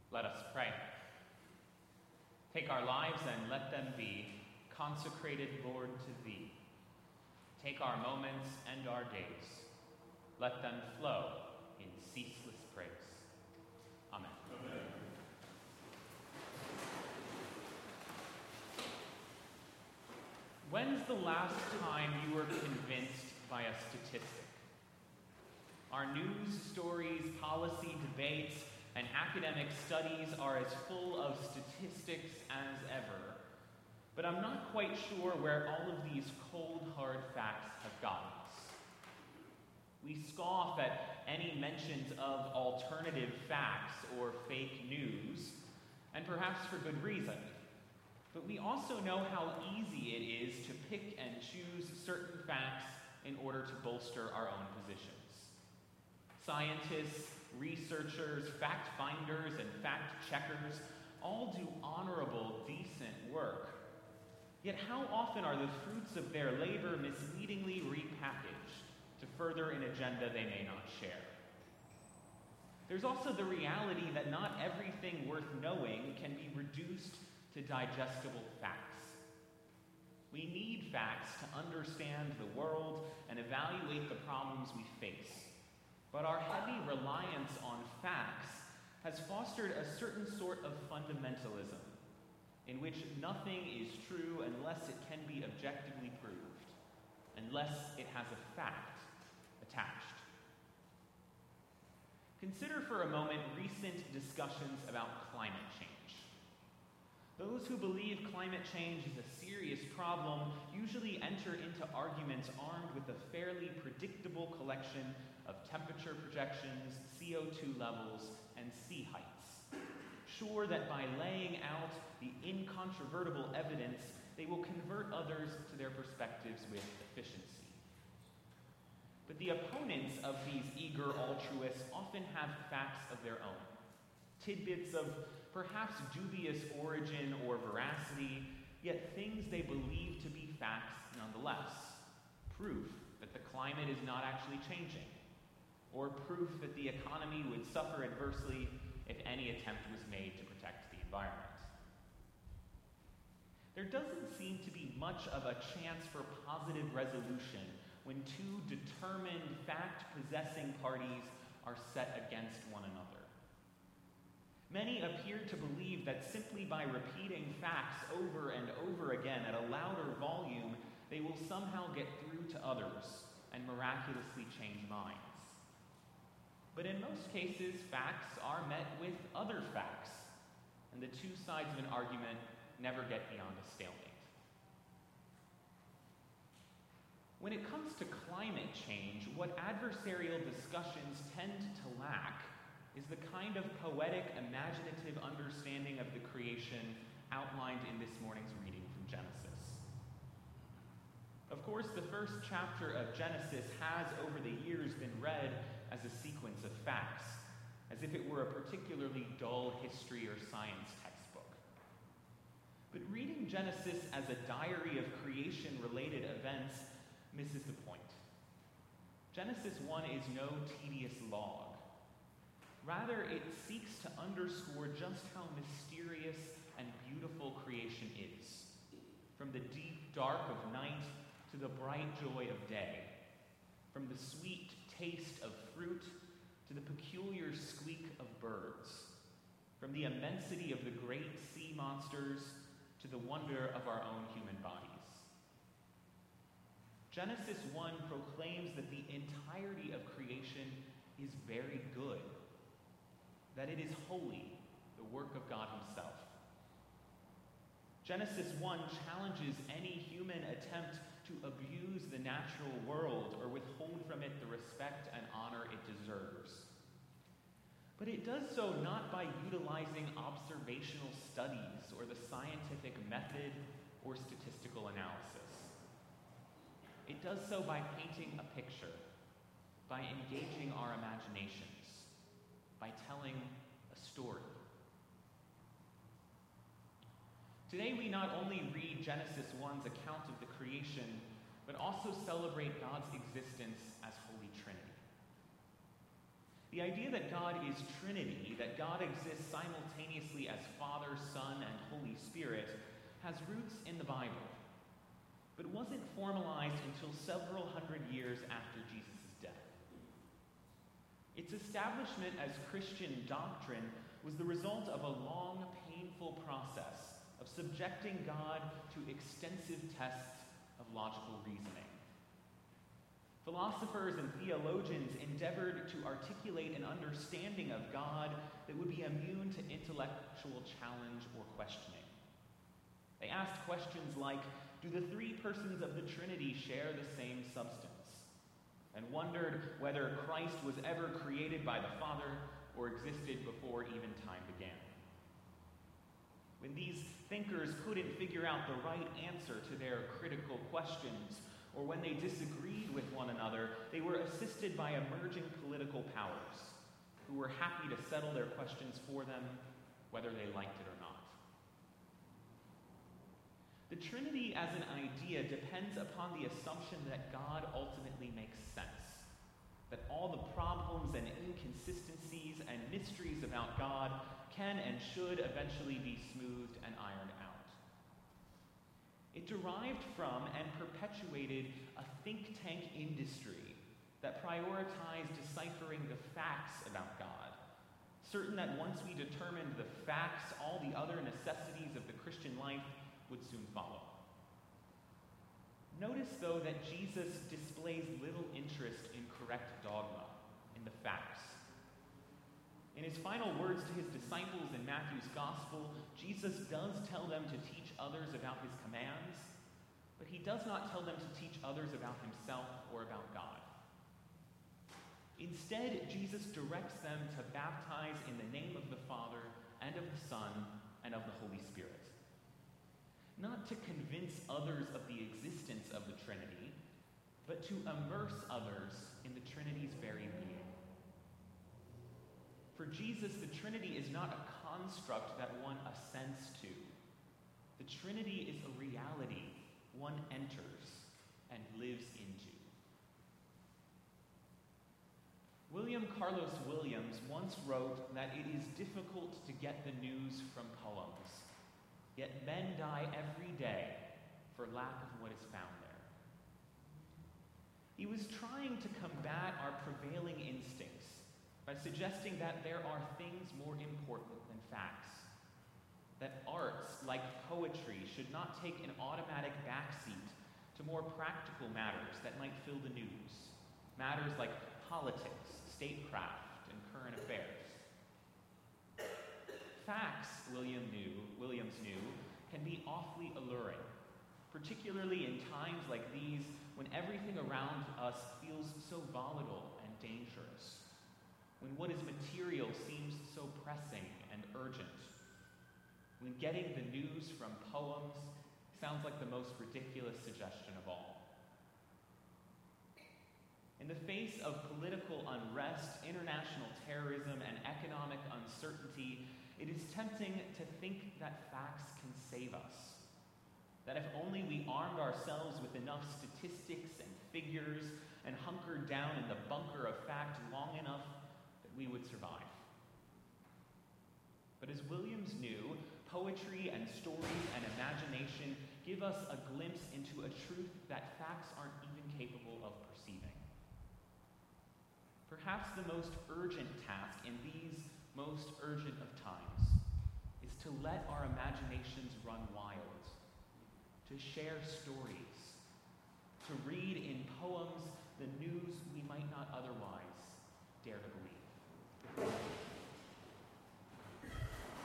Let us pray. Take our lives and let them be consecrated, Lord, to Thee. Take our moments and our days. Let them flow in ceaseless praise. Amen. Amen. When's the last time you were convinced by a statistic? Our news stories, policy debates, and academic studies are as full of statistics as ever. But I'm not quite sure where all of these cold, hard facts have gotten us. We scoff at any mentions of alternative facts or fake news, and perhaps for good reason. But we also know how easy it is to pick and choose certain facts in order to bolster our own positions. Scientists, researchers, fact finders, and fact checkers all do honorable, decent work. Yet how often are the fruits of their labor misleadingly repackaged to further an agenda they may not share? There's also the reality that not everything worth knowing can be reduced to digestible facts. We need facts to understand the world and evaluate the problems we face. But our heavy reliance on facts has fostered a certain sort of fundamentalism, in which nothing is true unless it can be objectively proved, unless it has a fact attached. Consider for a moment recent discussions about climate change. Those who believe climate change is a serious problem usually enter into arguments armed with a fairly predictable collection of temperature projections, CO2 levels, and sea heights, sure that by laying out the incontrovertible evidence, they will convert others to their perspectives with efficiency. But the opponents of these eager altruists often have facts of their own, tidbits of perhaps dubious origin or veracity, yet things they believe to be facts nonetheless. Proof that the climate is not actually changing, or proof that the economy would suffer adversely if any attempt was made to protect the environment. There doesn't seem to be much of a chance for positive resolution when two determined, fact-possessing parties are set against one another. Many appear to believe that simply by repeating facts over and over again at a louder volume, they will somehow get through to others and miraculously change minds. But in most cases, facts are met with other facts, and the two sides of an argument never get beyond a stalemate. When it comes to climate change, what adversarial discussions tend to lack is the kind of poetic, imaginative understanding of the creation outlined in this morning's reading from Genesis. Of course, the first chapter of Genesis has, over the years, been read as a sequence of facts, as if it were a particularly dull history or science textbook. But reading Genesis as a diary of creation-related events misses the point. Genesis 1 is no tedious log. Rather, it seeks to underscore just how mysterious and beautiful creation is, from the deep dark of night to the bright joy of day, from the sweet taste of fruit to the peculiar squeak of birds, from the immensity of the great sea monsters to the wonder of our own human bodies. Genesis 1 proclaims that the entirety of creation is very good, that it is holy, the work of God himself. Genesis 1 challenges any human attempt to abuse the natural world or withhold from it the respect and honor it deserves. But it does so not by utilizing observational studies or the scientific method or statistical analysis. It does so by painting a picture, by engaging our imaginations, by telling a story. Today we not only read Genesis 1's account of the creation, but also celebrate God's existence as Holy Trinity. The idea that God is Trinity, that God exists simultaneously as Father, Son, and Holy Spirit, has roots in the Bible, but wasn't formalized until several hundred years after Jesus' death. Its establishment as Christian doctrine was the result of a long, painful process of subjecting God to extensive tests of logical reasoning. Philosophers and theologians endeavored to articulate an understanding of God that would be immune to intellectual challenge or questioning. They asked questions like, do the three persons of the Trinity share the same substance? And wondered whether Christ was ever created by the Father or existed before even time began. When these thinkers couldn't figure out the right answer to their critical questions, or when they disagreed with one another, they were assisted by emerging political powers who were happy to settle their questions for them, whether they liked it or not. The Trinity as an idea depends upon the assumption that God ultimately makes sense, that all the problems and inconsistencies and mysteries about God can and should eventually be smoothed and ironed out. It derived from and perpetuated a think tank industry that prioritized deciphering the facts about God, certain that once we determined the facts, all the other necessities of the Christian life would soon follow. Notice, though, that Jesus displays little interest in correct dogma, in the facts. In his final words to his disciples in Matthew's Gospel, Jesus does tell them to teach others about his commands, but he does not tell them to teach others about himself or about God. Instead, Jesus directs them to baptize in the name of the Father and of the Son and of the Holy Spirit. Not to convince others of the existence of the Trinity, but to immerse others in the Trinity's very being. For Jesus, the Trinity is not a construct that one assents to. The Trinity is a reality one enters and lives into. William Carlos Williams once wrote that it is difficult to get the news from poems, yet men die every day for lack of what is found there. He was trying to combat our prevailing instincts by suggesting that there are things more important than facts, that arts, like poetry, should not take an automatic backseat to more practical matters that might fill the news, matters like politics, statecraft, and current affairs. Facts, Williams knew, can be awfully alluring, particularly in times like these when everything around us feels so volatile and dangerous, when what is material seems so pressing and urgent, when getting the news from poems sounds like the most ridiculous suggestion of all. In the face of political unrest, international terrorism, and economic uncertainty, it is tempting to think that facts can save us. That if only we armed ourselves with enough statistics and figures and hunkered down in the bunker of fact long enough, that we would survive. But as Williams knew, poetry and stories and imagination give us a glimpse into a truth that facts aren't even capable of perceiving. Perhaps the most urgent task in these most urgent of times is to let our imaginations run wild, to share stories, to read in poems the news we might not otherwise